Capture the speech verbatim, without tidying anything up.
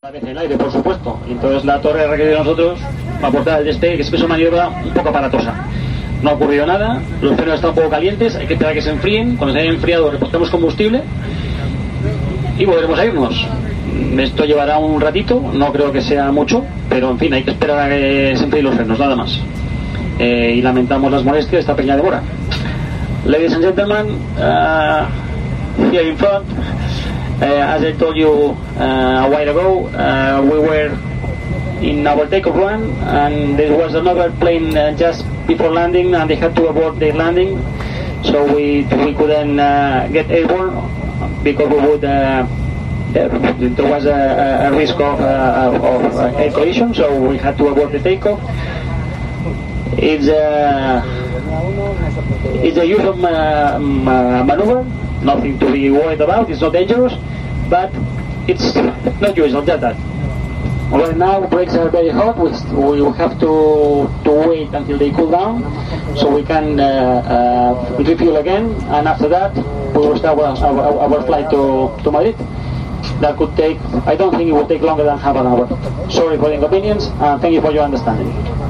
A veces el aire, por supuesto, y entonces la torre requiere de nosotros aportar el despegue, que es una maniobra un poco aparatosa. No ha ocurrido nada, los frenos están un poco calientes, hay que esperar a que se enfríen. Cuando se hayan enfriado repostemos combustible y volveremos a irnos. Esto llevará un ratito, no creo que sea mucho, pero en fin, hay que esperar a que se enfríen los frenos, nada más. Eh, y lamentamos las molestias de esta pequeña demora. Ladies and gentlemen, uh, here in front, uh, as I told you uh, a while ago, uh, we were in our takeoff run, and there was another plane uh, just before landing, and they had to abort their landing, so we we couldn't uh, get airborne because we would. Uh, there, there was a, a risk of, uh, of uh, air collision, so we had to abort the takeoff. It's a it's a usual uh, maneuver, nothing to be worried about. It's not dangerous, but it's not usual. Just that. Right now, brakes are very hot. We, we have to to wait until they cool down, so we can uh, uh, refuel again, and after that, we will start our, our, our flight to, to Madrid. That could take, I don't think it will take longer than half an hour. Sorry for the inconvenience, and thank you for your understanding.